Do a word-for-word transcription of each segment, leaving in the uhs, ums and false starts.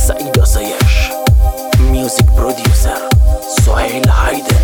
سعید آسایش، میوزیک پرودیوسر سهیل هایدن.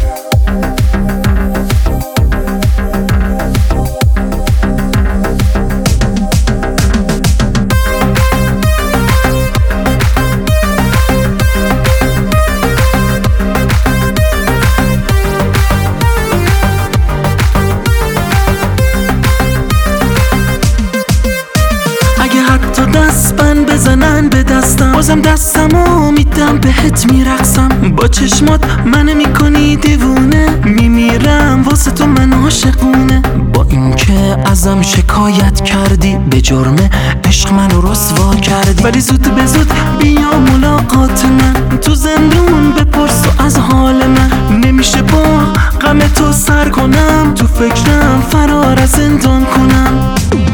دست بند بزنن به دستم، بازم دستمو میدم بهت میرقصم. با چشمات منو میکنی دیوونه، میمیرم واسه تو من عاشقونه. با اینکه ازم شکایت کردی به جرم عشق منو رسوا کردی، ولی زود به زود بیا ملاقات من. تو زندون بپرس از حال من، نمیشه با غم تو سر کنم. تو فکرم فرار از زندان کنم.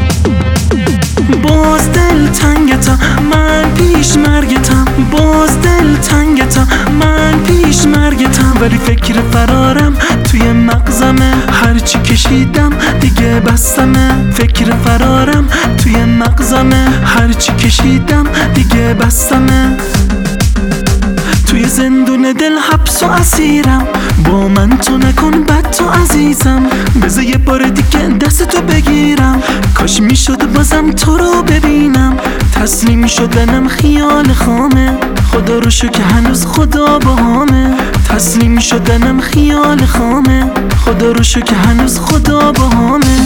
باز دل تنگتم من پیش مرگتم، باز دل تنگتم من پیش مرگتم. ولی فکر فرارم توی مغزمه، هرچی کشیدم دیگه بستمه. فکر فرارم توی مغزمه، هرچی کشیدم دیگه بستمه. توی زندون دل حبس و اسیرم، با من تو نکن بد تو عزیزم. بذار یه بار دیگه دست تو بگیرم، کاش میشد بازم تو رو ببینم. تسلیم شدنم خیال خامه، خدا رو شکر هنوز خدا باهامه. تسلیم شدنم خیال خامه، خدا رو شکر هنوز خدا باهامه.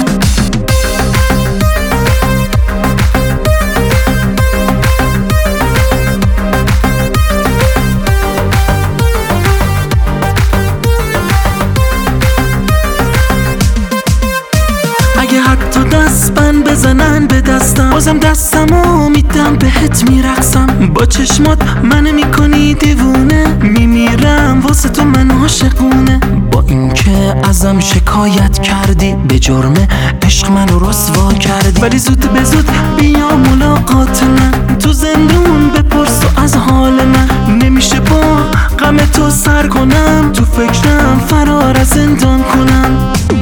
حتی دست بند بزنن به دستم، بازم دستمو میدم بهت میرقصم. با چشمات منو میکنی دیوونه، میمیرم واسه تو من عاشقونه. با اینکه ازم شکایت کردی به جرم عشق منو رسوا کردی، ولی زود به زود بیا ملاقات من. تو زندون بپرس از حال من، نمیشه با غم تو سر کنم. تو فکرم فرار از زندان کنم.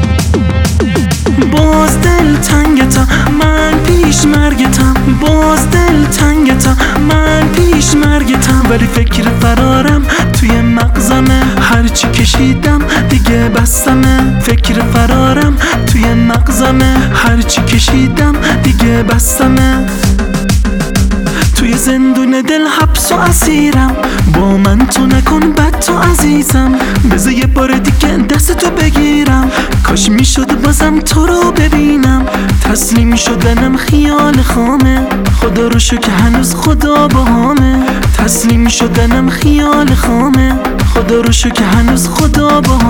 باز دل تنگتم من پیش مرگتم، باز دل تنگتم من پیش مرگتم. ولی فکر فرارم توی مغزمه، هرچی کشیدم دیگه بستمه. فکر فرارم توی مغزمه، هرچی کشیدم دیگه بستمه. توی زندون دل حبس و اسیرم، با من تو نکن بد تو عزیزم. بذار یه بار دیگه دست تو بگیرم، کاش میشد بازم تو رو ببینم. تسلیم شدنم خیال خامه، خدا رو شکر هنوز خدا باهامه. تسلیم شدنم خیال خامه، خدا رو شکر هنوز خدا باهامه.